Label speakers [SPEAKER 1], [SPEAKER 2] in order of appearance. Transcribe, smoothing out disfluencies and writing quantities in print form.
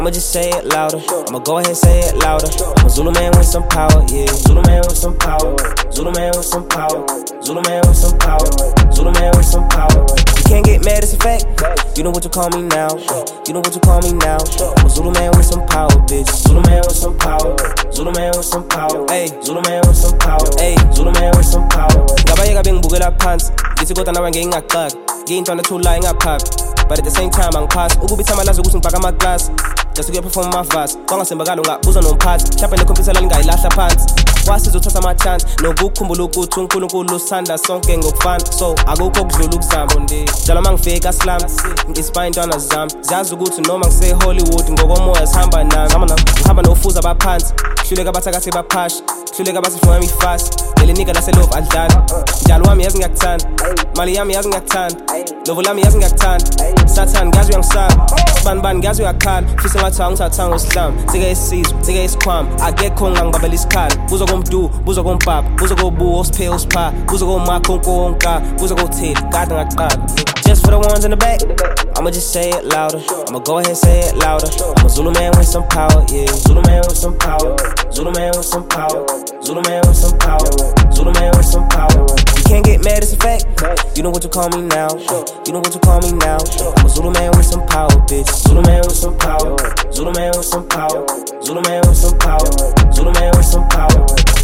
[SPEAKER 1] I'ma just say it louder. I'ma go ahead, say it louder. I'm a Zulu man with some power, yeah. Zulu man with some power. Zulu man with some power. Zulu man with some power. Zulu man with some power. You can't get mad, it's a fact. You know what you call me now. You know what you call me now. I'm a Zulu man with some power, bitch. Zulu man with some power. Zulu man with some power. Hey, Zulu man with some power. Hey, Zulu man with some power. Ngabayeka bengibukela phansi. Ngithi kodwa nawe ngingaqaka. Ngiyintwana thula ingaphaphi. But at the same time angiphasi. Ukubitha amalazi ukuthi ngibhaka amaclass. Just kuyaperforma amavasi. Kwangasembakalo ngabuza nomphathi. Mhlawumbe nekhompyutha lingayilahla phansi. Wasiza uthatha amachance. Nokukhumbula ukuthi uNkulunkulu usanda sonke ngokufana. So akukho okudlula ukuzama nje. Njalo mangifika slam. Ngispine intwana zami. Ziyazi ukuthi noma ngise Hollywood ngokomoya sihamba nami. Ngihamba nofuza abaphansi. Hluleka bathakathi baphashi. Hluleka basifunga ifast. Leli nigga lase love adlala. Njalo wami yazi ngiyakuthanda. Mali yami yazi ngiyakuthanda. Lovo lami yazi ngiyakuthanda. Satan ngazi uyangisaba. Sibani ngazi uyakhala. Fisa ngathanga ngithathanga usihlamba. Sike isizwe, sike isikhwama. Akekho ngangibabela isikhala. Buzo komdu, buzo kompapa, buzo kobu osiphe osipha, buzo komakho onkonka, buzo kotheli, kade ngaqala. Just for the ones in the back, I'ma just say it louder. I'ma go ahead, say it louder. I'm a Zulu man with some power, yeah. Zulu man with some power. Zulu man with some power. Zulu man with some power. Zulu man with some power. You can't get mad, it's a fact. You know what you call me now. You know what you call me now. I'm a Zulu man with some power, bitch. Zulu man with some power. Zulu man with some power. Zulu man with some power. Zulu man with some power.